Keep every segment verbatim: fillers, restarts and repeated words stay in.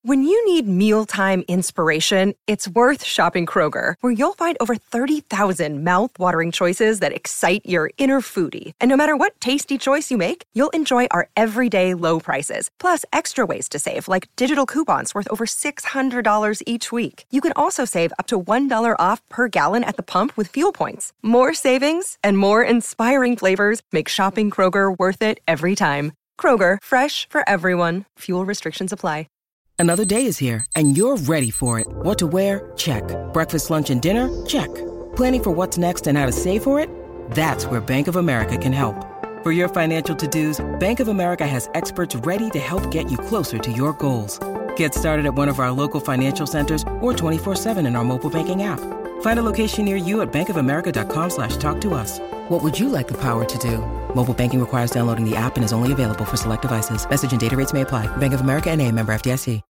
When you need mealtime inspiration, it's worth shopping Kroger, where you'll find over thirty thousand mouth-watering choices that excite your inner foodie. And no matter what tasty choice you make, you'll enjoy our everyday low prices, plus extra ways to save, like digital coupons worth over six hundred dollars each week. You can also save up to one dollar off per gallon at the pump with fuel points. More savings and more inspiring flavors make shopping Kroger worth it every time. Kroger, fresh for everyone. Fuel restrictions apply. Another day is here, and you're ready for it. What to wear? Check. Breakfast, lunch, and dinner? Check. Planning for what's next and how to save for it? That's where Bank of America can help. For your financial to-dos, Bank of America has experts ready to help get you closer to your goals. Get started at one of our local financial centers or twenty-four seven in our mobile banking app. Find a location near you at bankofamerica.com slash talk to us. What would you like the power to do? Mobile banking requires downloading the app and is only available for select devices. Message and data rates may apply. Bank of America N A, member F D I C.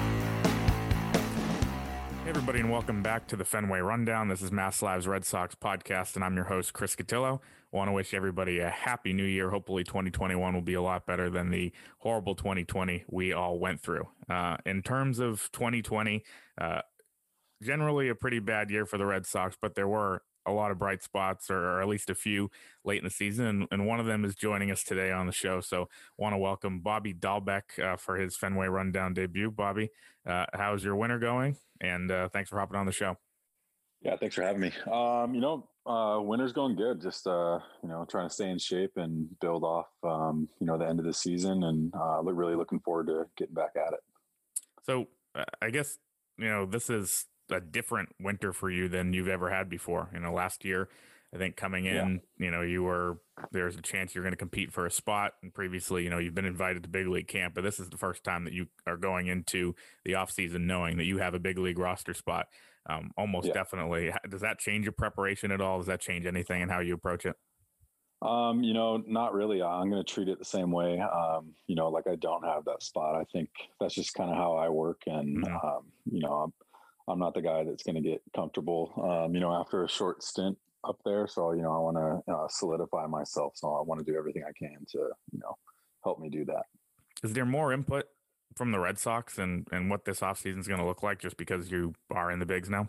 Hey everybody, and welcome back to the Fenway Rundown. This is Mass Live's Red Sox podcast, and I'm your host, Chris Cotillo. I want to wish everybody a happy new year. Hopefully twenty twenty-one will be a lot better than the horrible twenty twenty we all went through. Uh, in terms of twenty twenty, uh, generally a pretty bad year for the Red Sox, but there were a lot of bright spots, or at least a few late in the season, and, and one of them is joining us today on the show. So want to welcome Bobby Dalbec uh, for his Fenway Rundown debut. Bobby, uh, how's your winter going? And uh, thanks for hopping on the show. Yeah, thanks for having me. Um, you know, uh, winter's going good. Just, uh, you know, trying to stay in shape and build off, um, you know, the end of the season, and uh, look, really looking forward to getting back at it. So uh, I guess, you know, this is a different winter for you than you've ever had before. You know, last year, I think coming in, yeah. you know, you were, there's a chance you're going to compete for a spot. And previously, you know, you've been invited to big league camp, but this is the first time that you are going into the off season knowing that you have a big league roster spot. Um, almost yeah. definitely. Does that change your preparation at all? Does that change anything in how you approach it? Um, you know, not really. I'm going to treat it the same way. Um, you know, like I don't have that spot. I think that's just kind of how I work. And, mm-hmm. um, you know, I'm, I'm not the guy that's going to get comfortable, um, you know, after a short stint up there. So, you know, I want to uh, solidify myself. So I want to do everything I can to, you know, help me do that. Is there more input from the Red Sox and, and what this offseason is going to look like just because you are in the bigs now?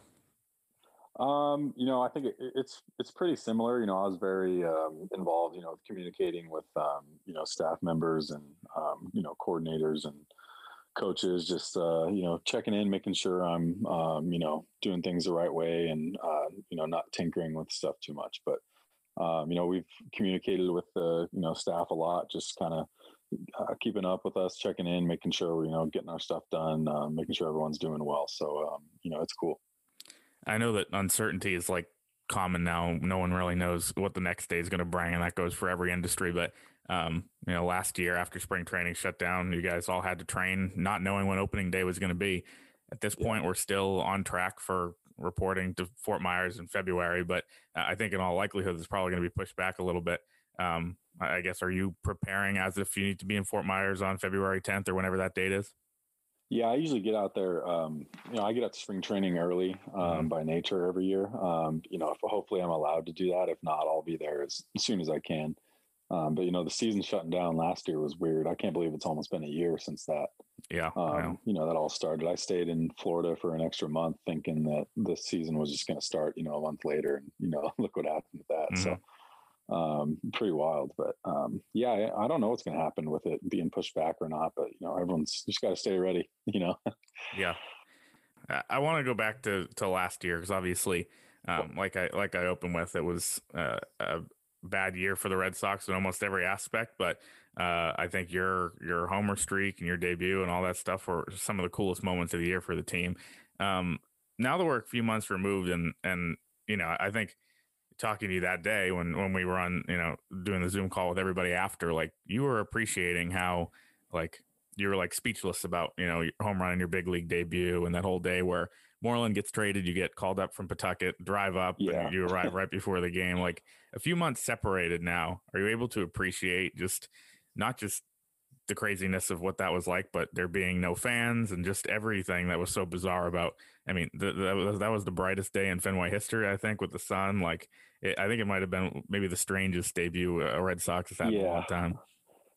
Um, you know, I think it, it's, it's pretty similar. You know, I was very um, involved, you know, communicating with, um, you know, staff members and, um, you know, coordinators and coaches, just, uh, you know, checking in, making sure I'm, um, you know, doing things the right way and, uh, you know, not tinkering with stuff too much. But, um, you know, we've communicated with the, you know, staff a lot, just kind of uh, keeping up with us, checking in, making sure we're, you know, getting our stuff done, uh, making sure everyone's doing well. So, um, you know, it's cool. I know that uncertainty is like common now. No one really knows what the next day is going to bring, and that goes for every industry. But Um, you know, last year after spring training shut down, you guys all had to train not knowing when opening day was going to be. At this yeah. point, we're still on track for reporting to Fort Myers in February, but uh, I think in all likelihood, it's probably going to be pushed back a little bit. Um, I guess, are you preparing as if you need to be in Fort Myers on February tenth or whenever that date is? Yeah, I usually get out there. Um, you know, I get out to spring training early um, mm-hmm. by nature every year. Um, you know, if, hopefully I'm allowed to do that. If not, I'll be there as, as soon as I can. Um, but, you know, the season shutting down last year was weird. I can't believe it's almost been a year since that. Yeah. Um, know. You know, that all started. I stayed in Florida for an extra month thinking that the season was just going to start, you know, a month later. And, you know, look what happened with that. Mm-hmm. So um, pretty wild. But, um, yeah, I, I don't know what's going to happen with it being pushed back or not. But, you know, everyone's just got to stay ready, you know. Yeah. I want to go back to, to last year because obviously, um, like I like I opened with, it was uh, a bad year for the Red Sox in almost every aspect, but uh, I think your your homer streak and your debut and all that stuff were some of the coolest moments of the year for the team. Um, now that we're a few months removed, and and you know, I think talking to you that day when when we were on, you know, doing the Zoom call with everybody after, like you were appreciating how like you were like speechless about, you know, your home run in your big league debut and that whole day where Moreland gets traded, you get called up from Pawtucket, drive up, yeah. and you arrive right before the game. Like a few months separated now, are you able to appreciate just not just the craziness of what that was like, but there being no fans and just everything that was so bizarre about, I mean, the, the, that, was, that was the brightest day in Fenway history, I think, with the sun. Like, it, I think it might have been maybe the strangest debut a Red Sox has had yeah. in a long time.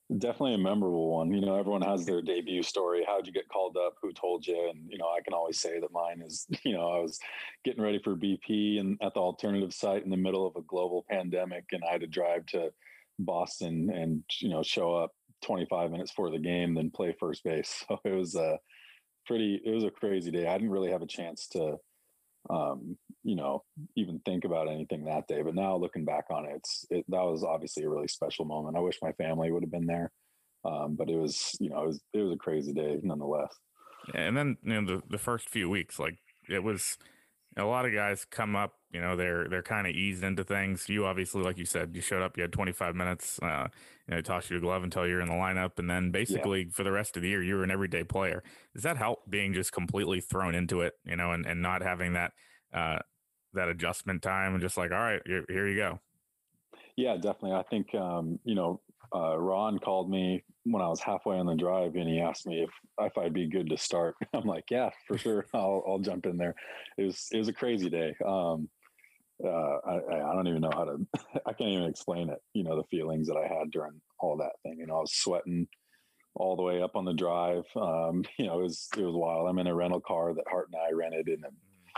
Definitely a memorable one. You know, everyone has their debut story. How'd you get called up? Who told you? And, you know, I can always say that mine is, you know, I was getting ready for B P and at the alternative site in the middle of a global pandemic. And I had to drive to Boston and, you know, show up twenty-five minutes before the game, then play first base. So it was a pretty, it was a crazy day. I didn't really have a chance to, um, you know, even think about anything that day. But now looking back on it, it's it, that was obviously a really special moment. I wish my family would have been there, um, but it was, you know, it was it was a crazy day nonetheless. Yeah, and then you know the the first few weeks, like it was a lot of guys come up. You know, they're they're kind of eased into things. You obviously, like you said, you showed up. You had twenty-five minutes. Uh, you know, tossed you a glove until you're in the lineup, and then basically yeah. for the rest of the year, you were an everyday player. Does that help being just completely thrown into it? You know, and, and not having that uh, that adjustment time, and just like, all right, here, here you go. Yeah, definitely. I think um, you know, uh, Ron called me when I was halfway on the drive, and he asked me if if I'd be good to start. I'm like, yeah, for sure, I'll I'll jump in there. It was it was a crazy day. Um, uh, I I don't even know how to. I can't even explain it. You know, the feelings that I had during all that thing. You know, I was sweating all the way up on the drive. Um, you know, it was it was wild. I'm in a rental car that Hart and I rented in a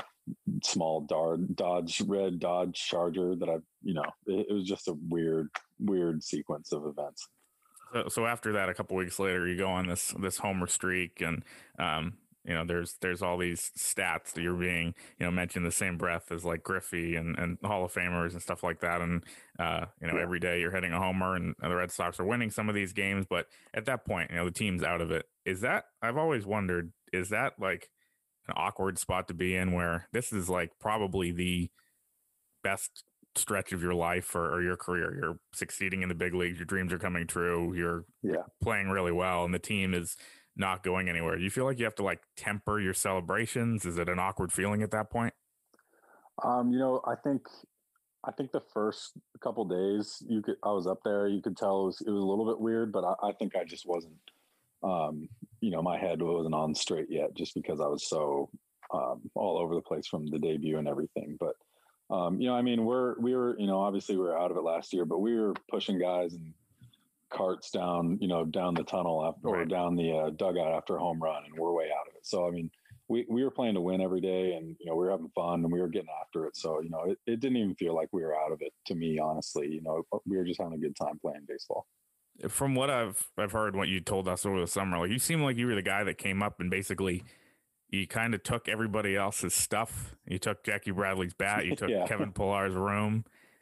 small Dodge red Dodge Charger that I, you know, it, it was just a weird, weird sequence of events. So, so after that, a couple weeks later, you go on this this homer streak, and um, you know, there's there's all these stats that you're being, you know, mentioned in the same breath as like Griffey and, and Hall of Famers and stuff like that. And uh, you know, yeah. every day you're hitting a homer, and the Red Sox are winning some of these games. But at that point, you know, the team's out of it. Is that, I've always wondered, is that like an awkward spot to be in, where this is like probably the best stretch of your life or, or your career? You're succeeding in the big leagues, your dreams are coming true, you're yeah. playing really well, and the team is not going anywhere. Do you feel like you have to like temper your celebrations? Is it an awkward feeling at that point? Um, you know, I think I think the first couple days you could I was up there, you could tell it was, it was a little bit weird, but I, I think I just wasn't um, you know, my head wasn't on straight yet, just because I was so um, all over the place from the debut and everything. But um, you know, I mean, we're we were, you know, obviously we were out of it last year, but we were pushing guys and carts down, you know, down the tunnel after, or down the uh, dugout after a home run, and we're way out of it. So I mean, we we were playing to win every day, and you know, we were having fun and we were getting after it. So you know, it, it didn't even feel like we were out of it to me, honestly. You know, we were just having a good time playing baseball. From what I've I've heard, what you told us over the summer, like you seem like you were the guy that came up and basically you kind of took everybody else's stuff. You took Jackie Bradley's bat. You took yeah. Kevin Pillar's room.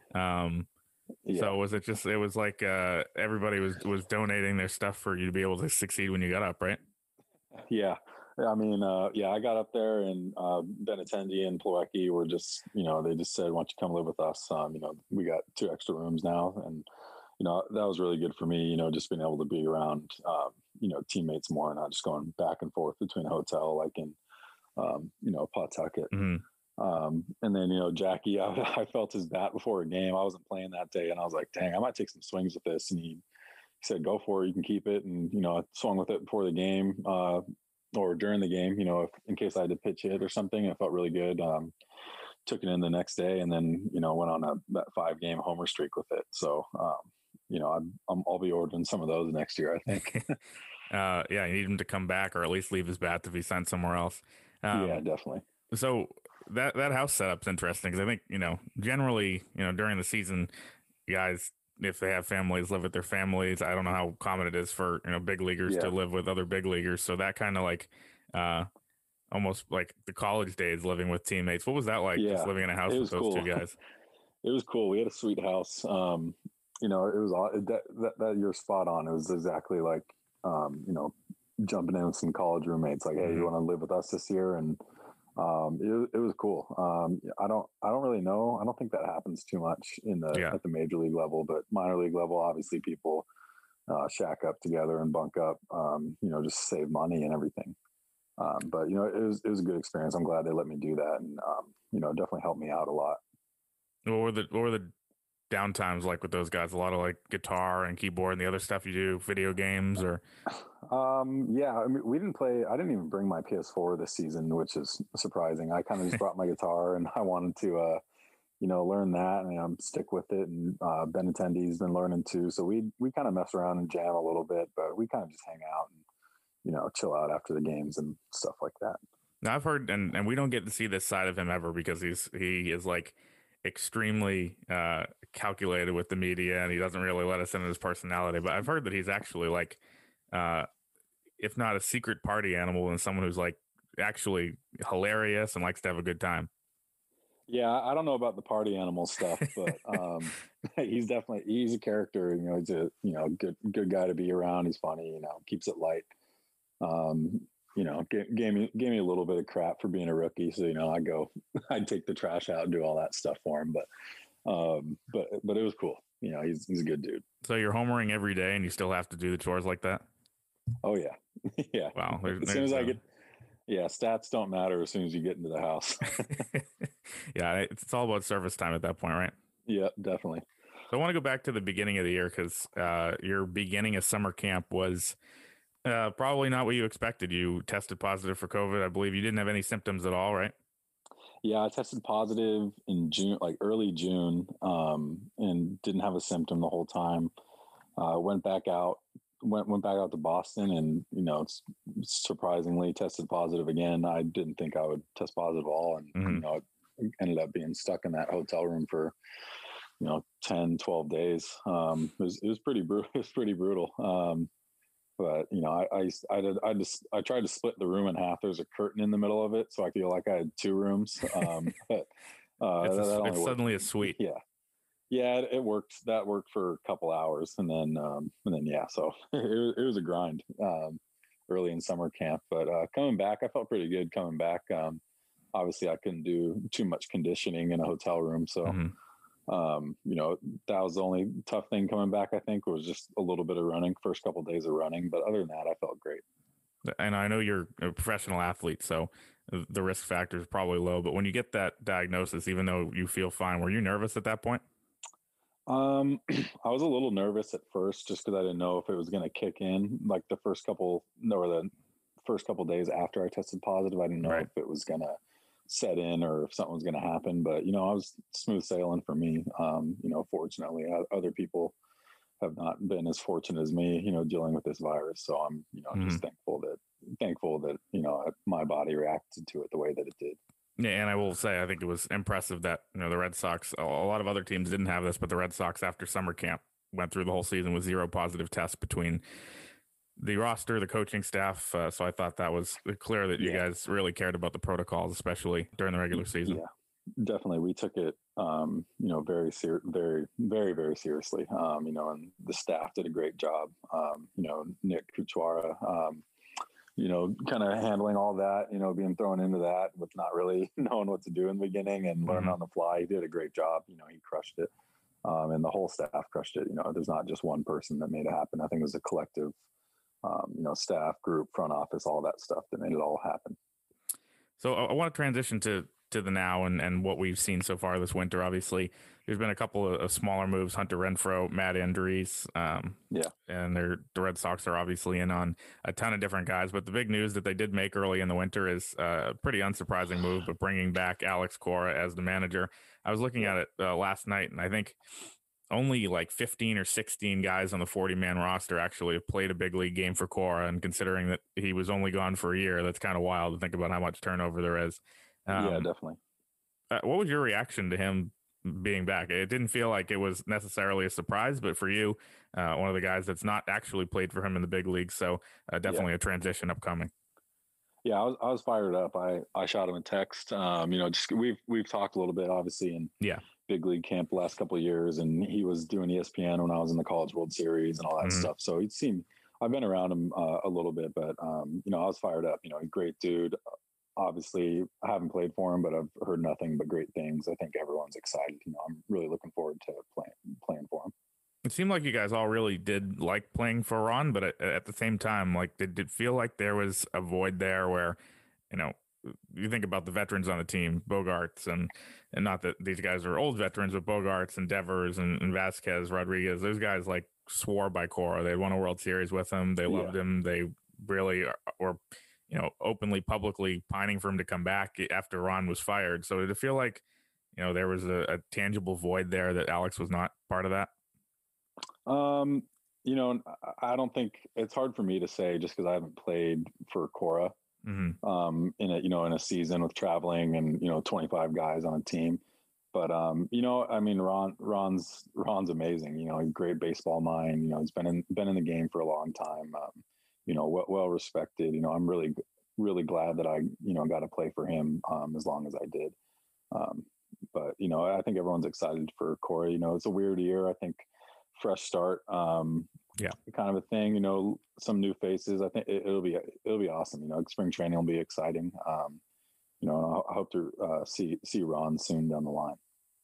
Um, yeah. So was it just, it was like uh, everybody was, was donating their stuff for you to be able to succeed when you got up, right? Yeah. I mean, uh, yeah, I got up there, and uh, Benintendi and Plawecki were just, you know, they just said, why don't you come live with us? Um, you know, we got two extra rooms now, and you know, that was really good for me, you know, just being able to be around, um, you know, teammates more, and not just going back and forth between a hotel, like in, um, you know, Pawtucket. Mm-hmm. Um, and then, you know, Jackie, I, I felt his bat before a game. I wasn't playing that day, and I was like, dang, I might take some swings with this. And he, he said, go for it. You can keep it. And, you know, I swung with it before the game, uh, or during the game, you know, if, in case I had to pitch hit or something. It felt really good. Um, took it in the next day, and then, you know, went on a that five game homer streak with it. So, um, you know, I'm, I'm, I'll be ordering some of those next year, I think. uh, yeah, you need him to come back, or at least leave his bat to be sent somewhere else. Um, yeah, definitely. So that that house setup's interesting, because I think, you know, generally, you know, during the season, guys, if they have families, live with their families. I don't know how common it is for, you know, big leaguers yeah. to live with other big leaguers. So that kind of like uh, almost like the college days, living with teammates. What was that like, yeah, just living in a house with those cool. two guys? It was cool. We had a sweet house. Um, you know, it was that, that, that you're spot on. It was exactly like, um, you know, jumping in with some college roommates, like, hey, mm-hmm. you want to live with us this year? And um, it, it was cool. Um, I don't, I don't really know. I don't think that happens too much in the, yeah. at the major league level, but minor league level, obviously people uh, shack up together and bunk up, um, you know, just save money and everything. Um, but, you know, it was, it was a good experience. I'm glad they let me do that. And, um, you know, definitely helped me out a lot. What were the, what were the downtimes like with those guys? A lot of like guitar and keyboard and the other stuff you do, video games, or? Um, yeah, I mean, we didn't play, I didn't even bring my P S four this season, which is surprising. I kind of just brought my guitar, and I wanted to, uh, you know, learn that and um, stick with it. And uh, Benintendi's been learning too. So we we kind of mess around and jam a little bit, but we kind of just hang out and, you know, chill out after the games and stuff like that. Now I've heard, and, and we don't get to see this side of him ever because he's he is like extremely uh, calculated with the media, and he doesn't really let us into his personality. But I've heard that he's actually like, uh, if not a secret party animal, and someone who's like actually hilarious and likes to have a good time. Yeah, I don't know about the party animal stuff, but um, he's definitely he's a character. You know, he's a you know good good guy to be around. He's funny. You know, keeps it light. Um, you know, gave, gave me gave me a little bit of crap for being a rookie. So you know, I go, I'd take the trash out and do all that stuff for him. But um, but but it was cool. You know, he's he's a good dude. So you're homering every day, and you still have to do the chores like that? Oh yeah, yeah. Wow. There's, as soon as uh, I get. Yeah, stats don't matter as soon as you get into the house. Yeah, it's all about service time at that point, right? Yeah, definitely. So I want to go back to the beginning of the year because uh, your beginning of summer camp was uh, probably not what you expected. You tested positive for COVID. I believe you didn't have any symptoms at all, right? Yeah, I tested positive in June, like early June, um, and didn't have a symptom the whole time. Uh, went back out. Went went back out to Boston, and you know, it's surprisingly tested positive again. I didn't think I would test positive at all, and mm-hmm. you know, it ended up being stuck in that hotel room for you know ten, twelve days. Um, it was it was pretty brutal. It was pretty brutal. Um, but you know, I I I, did, I just I tried to split the room in half. There's a curtain in the middle of it, so I feel like I had two rooms. Um, but uh, it's, that, a, that it's suddenly a suite. Yeah. Yeah, it, it worked. That worked for a couple hours, and then, um, and then, yeah. So it, it was a grind um, early in summer camp, but uh, coming back, I felt pretty good coming back. Um, obviously, I couldn't do too much conditioning in a hotel room, so mm-hmm. um, you know that was the only tough thing coming back. I think was just a little bit of running, first couple of days of running, but other than that, I felt great. And I know you're a professional athlete, so the risk factor is probably low. But when you get that diagnosis, even though you feel fine, were you nervous at that point? Um, I was a little nervous at first just because I didn't know if it was going to kick in like the first couple or the first couple days after I tested positive. I didn't know right. if it was going to set in or if something was going to happen, but you know, I was smooth sailing for me. Um, you know, fortunately other people have not been as fortunate as me, you know, dealing with this virus. So I'm, you know, mm-hmm. just thankful that, thankful that, you know, my body reacted to it the way that it did. Yeah, and I will say, I think it was impressive that, you know, the Red Sox, a lot of other teams didn't have this, but the Red Sox after summer camp went through the whole season with zero positive tests between the roster, the coaching staff. Uh, so I thought that was clear that you yeah. guys really cared about the protocols, especially during the regular season. Yeah, definitely. We took it, um, you know, very, ser- very, very, very seriously, um, you know, and the staff did a great job. Um, you know, Nick Kuchwara, um, you know, kind of handling all that, you know, being thrown into that with not really knowing what to do in the beginning and learning mm-hmm. on the fly. He did a great job. You know, he crushed it. Um, and the whole staff crushed it. You know, there's not just one person that made it happen. I think it was a collective, um, you know, staff, group, front office, all that stuff that made it all happen. So I, I want to transition to to the now and, and what we've seen so far this winter. Obviously, there's been a couple of, of smaller moves, Hunter Renfroe, Matt Andrees. Um, yeah. And they're, the Red Sox are obviously in on a ton of different guys. But the big news that they did make early in the winter is a pretty unsurprising move, but bringing back Alex Cora as the manager. I was looking at it uh, last night, and I think only like fifteen or sixteen guys on the forty-man roster actually have played a big league game for Cora. And considering that he was only gone for a year, that's kind of wild to think about how much turnover there is. Um, yeah, definitely. Uh, what was your reaction to him being back? It didn't feel like it was necessarily a surprise, but for you, uh, one of the guys that's not actually played for him in the big league, so uh, definitely yeah. a transition upcoming. Yeah, I was I was fired up. I, I shot him a text. Um, you know, just we've we've talked a little bit, obviously, in yeah. big league camp the last couple of years, and he was doing E S P N when I was in the College World Series and all that mm-hmm. stuff. So he'd seen I've been around him uh, a little bit, but um, you know, I was fired up. You know, great dude. Obviously, I haven't played for him, but I've heard nothing but great things. I think everyone's excited. You know, I'm really looking forward to playing playing for him. It seemed like you guys all really did like playing for Ron, but at, at the same time, like, did it feel like there was a void there where, you know, you think about the veterans on the team, Bogaerts, and and not that these guys are old veterans, but Bogaerts and Devers and, and Vasquez, Rodriguez, those guys like swore by Cora. They won a World Series with him. They loved yeah. him. They really are, were, you know, openly, publicly pining for him to come back after Ron was fired. So did it feel like you know, there was a, a tangible void there that Alex was not part of that? Um, you know, I don't think it's hard for me to say just because I haven't played for Cora Mm-hmm. um, in a, you know, in a season with traveling and, you know, twenty-five guys on a team. But, um, you know, I mean, Ron, Ron's, Ron's amazing, you know, great baseball mind, you know, he's been in, been in the game for a long time, um, you know, well, well respected, you know, I'm really, really glad that I, you know, got to play for him um, as long as I did. Um, but, you know, I think everyone's excited for Corey. You know, it's a weird year. I think fresh start, um, yeah, kind of a thing, you know, some new faces. I think it, it'll be, it'll be awesome. You know, spring training will be exciting. Um, you know, I hope to uh, see, see Ron soon down the line.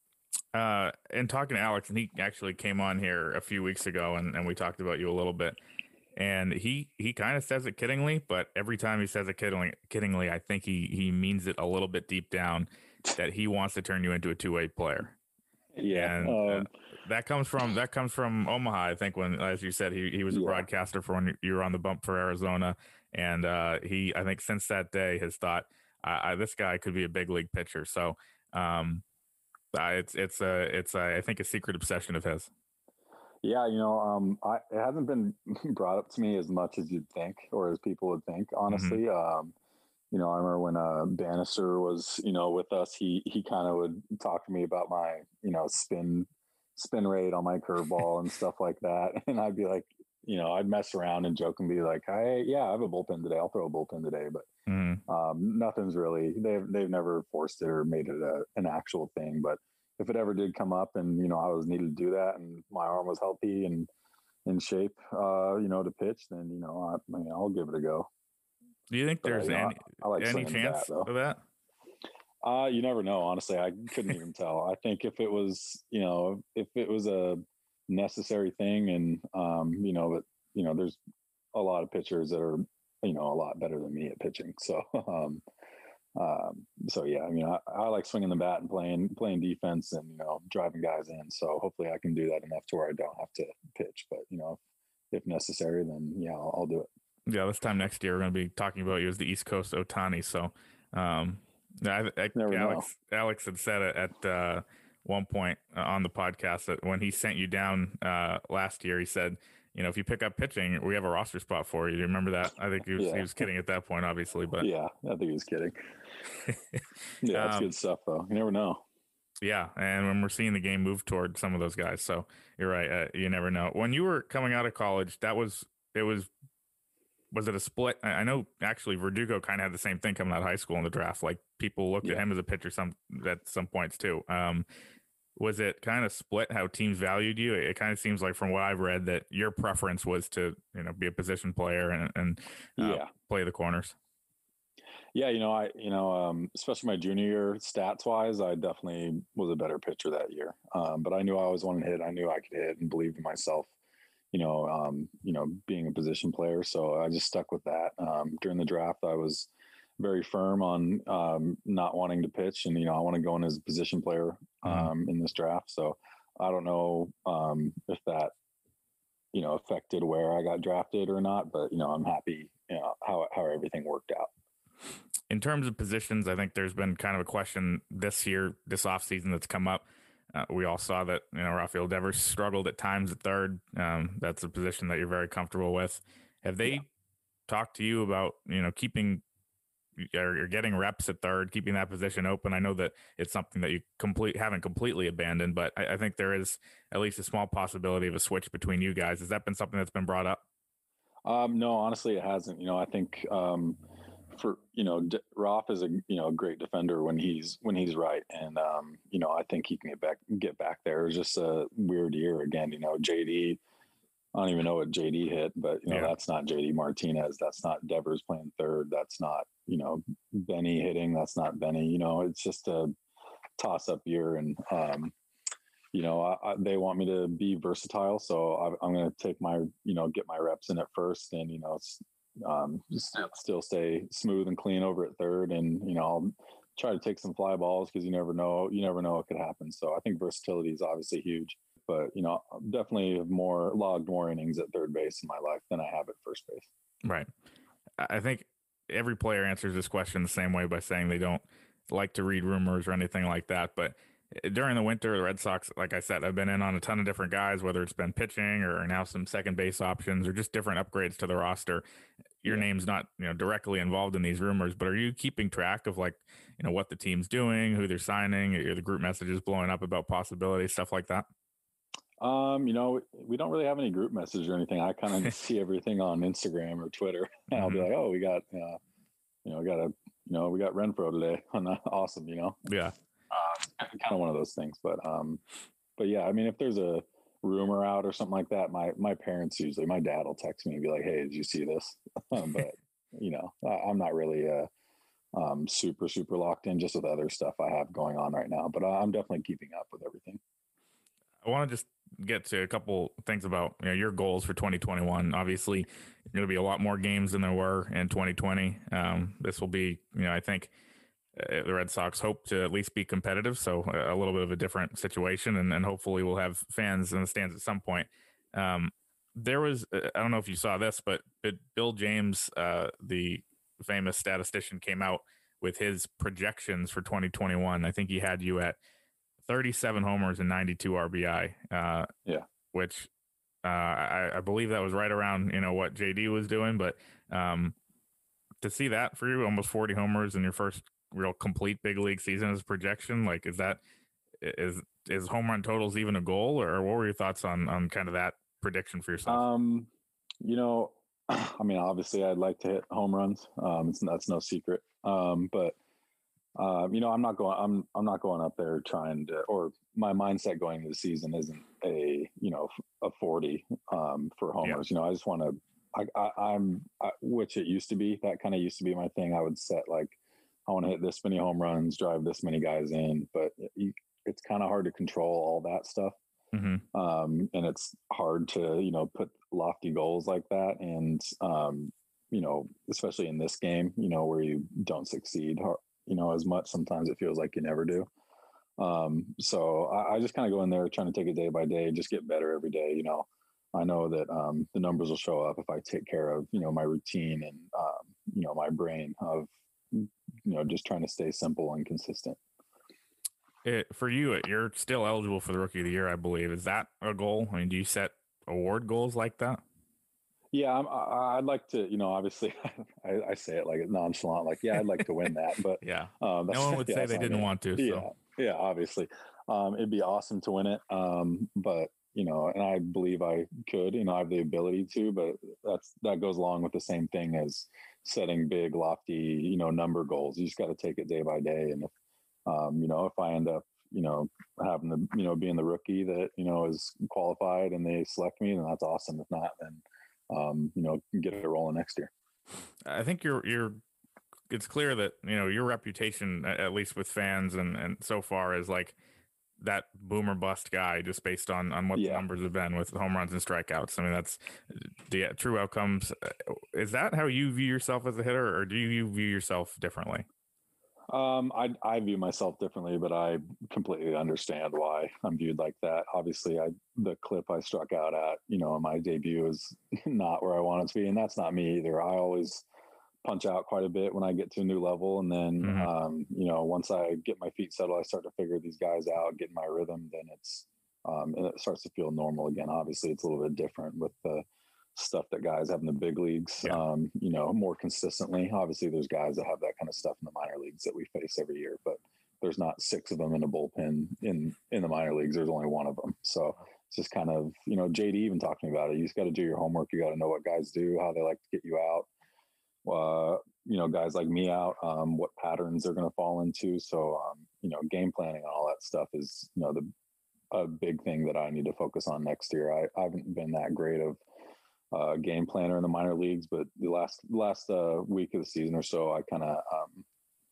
Uh, and talking to Alex, and he actually came on here a few weeks ago, and, and we talked about you a little bit. And he he kind of says it kiddingly, but every time he says it kiddingly, kiddingly, I think he he means it a little bit deep down that he wants to turn you into a two way player. Yeah, and um, uh, that comes from that comes from Omaha. I think when, as you said, he he was a yeah. broadcaster for when you were on the bump for Arizona, and uh, he I think since that day has thought I, I, this guy could be a big league pitcher. So. Um, Uh, it's it's a it's a, I think a secret obsession of his. Yeah, you know, um, I, it hasn't been brought up to me as much as you'd think, or as people would think. Honestly, mm-hmm. um, you know, I remember when uh, Bannister was, you know, with us. He he kind of would talk to me about my, you know, spin spin rate on my curveball and stuff like that, and I'd be like, you know, I'd mess around and joke and be like, "Hey, yeah, I have a bullpen today. I'll throw a bullpen today," but. Mm-hmm. Um, nothing's really, they've, they've never forced it or made it a, an actual thing, but if it ever did come up and, you know, I was needed to do that and my arm was healthy and in shape, uh, you know, to pitch, then, you know, I, I mean, I'll give it a go. Do you think but, there's you know, any, I, I like any chance bat, of that? Uh, you never know. Honestly, I couldn't even tell. I think if it was, you know, if it was a necessary thing and, um, you know, but, you know, there's a lot of pitchers that are, you know, a lot better than me at pitching. So, um, um, so yeah, I mean, I, I like swinging the bat and playing, playing defense and, you know, driving guys in. So hopefully I can do that enough to where I don't have to pitch, but you know, if, if necessary, then yeah, I'll, I'll do it. Yeah. This time next year, we're going to be talking about you as the East Coast Ohtani. So, um, I, I, Alex, Alex had said it at, uh, one point uh, on the podcast that when he sent you down, uh, last year, he said, you know, if you pick up pitching, we have a roster spot for you. Do you remember that? I think he was, yeah. he was kidding at that point, obviously, but yeah, I think he was kidding. yeah, that's um, good stuff though. You never know. Yeah. And when we're seeing the game move toward some of those guys. So you're right. Uh, you never know. When you were coming out of college, that was, it was, was it a split? I know actually Verdugo kind of had the same thing coming out of high school in the draft. Like people looked yeah. at him as a pitcher some at some points too. Um, Was it kind of split how teams valued you? It kind of seems like from what I've read that your preference was to, you know, be a position player and, and uh, yeah. play the corners. Yeah. You know, I, you know, um, especially my junior year stats wise, I definitely was a better pitcher that year. Um, but I knew I always wanted to hit. I knew I could hit and believed in myself, you know, um, you know, being a position player. So I just stuck with that. Um, during the draft, I was very firm on um, not wanting to pitch. And, you know, I want to go in as a position player um, mm-hmm. in this draft. So I don't know um, if that, you know, affected where I got drafted or not, but, you know, I'm happy, you know, how, how everything worked out. In terms of positions, I think there's been kind of a question this year, this offseason that's come up. Uh, we all saw that, you know, Rafael Devers struggled at times at third. Um, that's a position that you're very comfortable with. Have they yeah. talked to you about, you know, keeping you're getting reps at third, keeping that position open? I know that it's something that you complete haven't completely abandoned, but I, I think there is at least a small possibility of a switch between you guys. Has that been something that's been brought up? Um, no, honestly, it hasn't. You know, I think um, for you know, D- Roth is a you know a great defender when he's when he's right, and um, you know, I think he can get back get back there. It was just a weird year again. You know, J D. I don't even know what J D hit, but you know, yeah. that's not J D Martinez. That's not Devers playing third. That's not, you know, Benny hitting. That's not Benny. You know, it's just a toss up year. And, um, you know, I, I, they want me to be versatile. So I, I'm going to take my, you know, get my reps in at first and, you know, it's, um, just still stay smooth and clean over at third. And, you know, I'll try to take some fly balls because you never know, you never know what could happen. So I think versatility is obviously huge. But, you know, definitely have more logged more innings at third base in my life than I have at first base. Right. I think every player answers this question the same way by saying they don't like to read rumors or anything like that. But during the winter, the Red Sox, like I said, I've been in on a ton of different guys, whether it's been pitching or now some second base options or just different upgrades to the roster. Your Yeah. name's not, you know, directly involved in these rumors, but are you keeping track of like, you know, what the team's doing, who they're signing, or the group messages blowing up about possibilities, stuff like that? Um, you know, we don't really have any group messages or anything. I kind of see everything on Instagram or Twitter. And I'll be Mhm. like, oh, we got, uh, you know, we got a, you know, we got Renfro today. Awesome, you know. Yeah. Uh, kind of one of those things, but um, but yeah, I mean, if there's a rumor out or something like that, my my parents usually, my dad will text me and be like, hey, did you see this? But you know, I, I'm not really uh, um, super super locked in just with other stuff I have going on right now. But I'm definitely keeping up with everything. I want to just get to a couple things about, you know, your goals for twenty twenty-one. Obviously, going to be a lot more games than there were in twenty twenty. Um, this will be, you know, I think uh, the Red Sox hope to at least be competitive, so a, a little bit of a different situation, and, and hopefully we'll have fans in the stands at some point. Um, there was, uh, I don't know if you saw this, but, but Bill James, uh, the famous statistician, came out with his projections for twenty twenty-one. I think he had you at thirty-seven homers and ninety-two R B I. Uh, yeah, which uh, I, I believe that was right around, you know, what J D was doing. But um, to see that for you, almost forty homers in your first real complete big league season as a projection, like is that is is home run totals even a goal, or what were your thoughts on on kind of that prediction for yourself? Um, you know, I mean, obviously, I'd like to hit home runs. Um, it's, that's no secret. Um, but Um, you know, I'm not going. I'm I'm not going up there trying to. Or my mindset going into the season isn't a you know a forty um, for homers. Yeah. You know, I just want to. I, I, I'm I, which it used to be. That kind of used to be my thing. I would set like I want to hit this many home runs, drive this many guys in. But it, it's kind of hard to control all that stuff, mm-hmm. um, and it's hard to you know put lofty goals like that. And um, you know, especially in this game, you know, where you don't succeed. You know, as much. Sometimes it feels like you never do. Um, so I, I just kind of go in there trying to take it day by day, just get better every day. You know, I know that um, the numbers will show up if I take care of, you know, my routine and, um, you know, my brain of, you know, just trying to stay simple and consistent. It, for you, you're still eligible for the Rookie of the Year, I believe. Is that a goal? I mean, do you set award goals like that? Yeah, I'm, I, I'd like to, you know, obviously I, I say it like nonchalant, like, yeah, I'd like to win that, but yeah, um, no one would yeah, say they didn't gonna, want to. Yeah, so. yeah, obviously, um, it'd be awesome to win it, um, but you know, and I believe I could, you know, I have the ability to, but that's that goes along with the same thing as setting big, lofty, you know, number goals. You just got to take it day by day, and if um, you know, if I end up, you know, having the, you know, being the rookie that you know is qualified and they select me, then that's awesome. If not, then Um, you know, get it rolling next year. I think you're you're. It's clear that you know your reputation, at least with fans and and so far, is like that boomer bust guy, just based on on what yeah. the numbers have been with home runs and strikeouts. I mean, that's the true outcomes. Is that how you view yourself as a hitter, or do you view yourself differently? Um, I, I view myself differently, but I completely understand why I'm viewed like that. Obviously, I the clip I struck out at, you know, my debut is not where I want it to be, and that's not me either. I always punch out quite a bit when I get to a new level, and then mm-hmm. um, you know, once I get my feet settled, I start to figure these guys out, get in my rhythm. Then it's um, and it starts to feel normal again. Obviously, it's a little bit different with the stuff that guys have in the big leagues, yeah. um, you know, more consistently. Obviously, there's guys that have that kind of stuff in the minor leagues that we face every year, but there's not six of them in a bullpen in, in the minor leagues. There's only one of them. So it's just kind of, you know, J D even talked to me about it. You just got to do your homework. You got to know what guys do, how they like to get you out. Uh, you know, guys like me out, um, what patterns they're going to fall into. So, um, you know, game planning and all that stuff is, you know, the a big thing that I need to focus on next year. I, I haven't been that great of Uh, game planner in the minor leagues, but the last last uh, week of the season or so, I kind of um,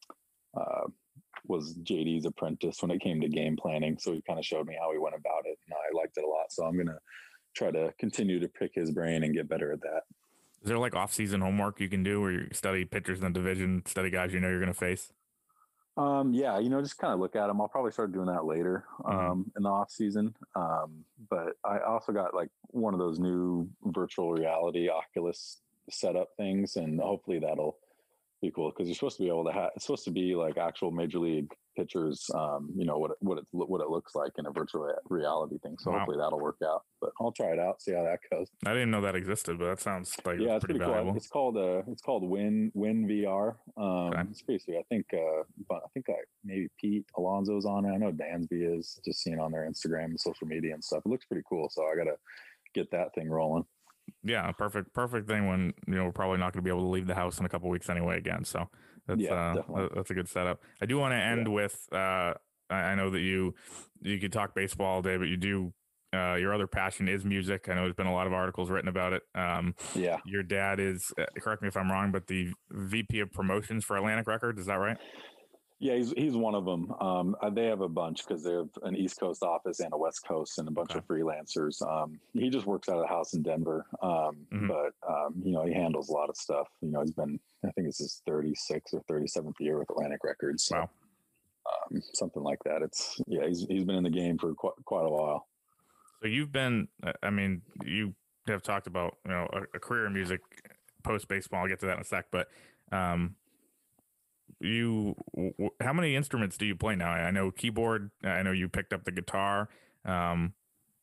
uh, was J D's apprentice when it came to game planning. So he kind of showed me how he went about it, and I liked it a lot. So I'm gonna try to continue to pick his brain and get better at that. Is there like off-season homework you can do where you study pitchers in the division, study guys you know you're going to face? Um, yeah, you know, just kind of look at them. I'll probably start doing that later um, mm-hmm. in the off season. Um, but I also got like one of those new virtual reality Oculus setup things, and hopefully that'll be cool because you're supposed to be able to have. It's supposed to be like actual major league pitchers. Um, you know what it, what it what it looks like in a virtual reality thing. So wow. hopefully that'll work out. But I'll try it out, see how that goes. I didn't know that existed, but that sounds like yeah, it's pretty, pretty valuable. Cool. It's called uh, it's called Win Win V R. Um, okay. It's pretty sweet. I think uh, but I think like maybe Pete Alonso's on it. I know Dansby is. Just seeing on their Instagram and social media and stuff. It looks pretty cool. So I gotta get that thing rolling. Yeah, perfect, perfect thing when, you know, we're probably not going to be able to leave the house in a couple weeks anyway again. So that's, yeah, uh, that's a good setup. I do want to end yeah. with, uh, I know that you, you could talk baseball all day, but you do, uh, your other passion is music. I know there's been a lot of articles written about it. Um, yeah. Your dad is, uh, correct me if I'm wrong, but the V P of promotions for Atlantic Records. Is that right? Yeah, he's he's one of them. Um, they have a bunch because they have an East Coast office and a West Coast and a bunch okay. of freelancers. Um, he just works out of the house in Denver, um, mm-hmm. but um, you know he handles a lot of stuff. You know, he's been I think it's his thirty-sixth or thirty-seventh year with Atlantic Records. So, wow, um, something like that. It's yeah, he's he's been in the game for quite quite a while. So you've been, I mean, you have talked about you know a, a career in music post baseball. I'll get to that in a sec, but. Um, You, w- how many instruments do you play now? I know keyboard. I know you picked up the guitar. Um,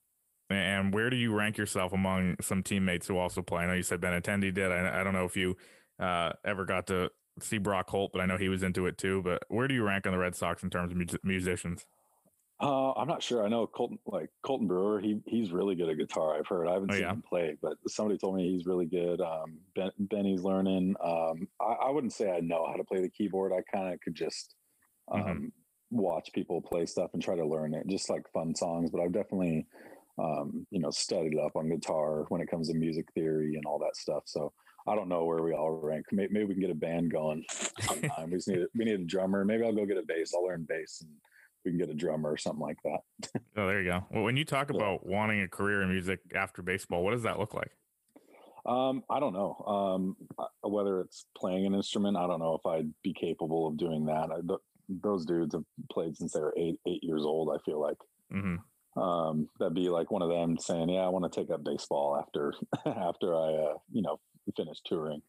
and where do you rank yourself among some teammates who also play? I know you said Benintendi did. I, I don't know if you uh, ever got to see Brock Holt, but I know he was into it too. But where do you rank on the Red Sox in terms of mu- musicians? Uh, I'm not sure. I know Colton, like Colton Brewer, he he's really good at guitar. I've heard. I haven't oh, seen yeah. him play, but somebody told me he's really good. Um, ben, Benny's learning. Um, I, I wouldn't say I know how to play the keyboard. I kind of could just um, mm-hmm. watch people play stuff and try to learn it, just like fun songs. But I've definitely, um, you know, studied up on guitar when it comes to music theory and all that stuff. So I don't know where we all rank. Maybe, maybe we can get a band going sometime. we just need we need a drummer. Maybe I'll go get a bass. I'll learn bass and. We can get a drummer or something like that. Oh, there you go. Well, when you talk about yeah. wanting a career in music after baseball, what does that look like? Um, I don't know. Um, whether it's playing an instrument, I don't know if I'd be capable of doing that. I, th- those dudes have played since they were eight, eight years old. I feel like mm-hmm. um, that'd be like one of them saying, "Yeah, I want to take up baseball after after I, uh, you know, finish touring."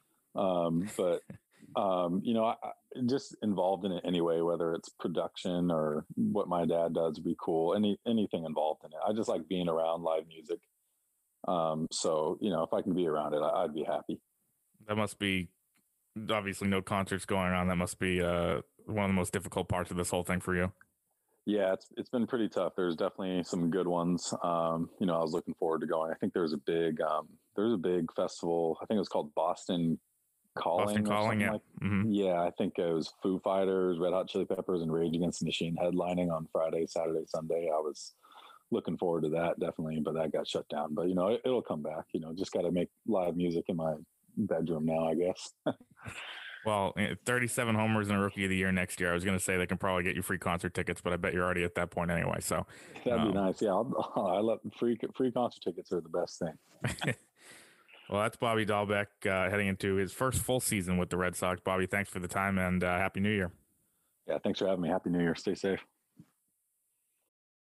Um, but um, you know, I, I just involved in it anyway, whether it's production or what my dad does would be cool. Any, anything involved in it. I just like being around live music. Um, so, you know, if I can be around it, I, I'd be happy. That must be obviously no concerts going on. That must be, uh, one of the most difficult parts of this whole thing for you. Yeah, it's, it's been pretty tough. There's definitely some good ones. Um, you know, I was looking forward to going. I think there's a big, um, there's a big festival. I think it was called Boston Calling, Boston Calling, yeah. Like, mm-hmm. yeah, I think it was Foo Fighters, Red Hot Chili Peppers, and Rage Against the Machine headlining on Friday, Saturday, Sunday. I was looking forward to that definitely, but that got shut down. But you know, it, it'll come back. You know, just got to make live music in my bedroom now, I guess. Well, thirty-seven homers and a Rookie of the Year next year. I was going to say they can probably get you free concert tickets, but I bet you're already at that point anyway. So that'd um, be nice. Yeah, I'll, I love free free concert tickets are the best thing. Well, that's Bobby Dahlbeck uh, heading into his first full season with the Red Sox. Bobby, thanks for the time and uh, Happy New Year. Yeah, thanks for having me. Happy New Year. Stay safe.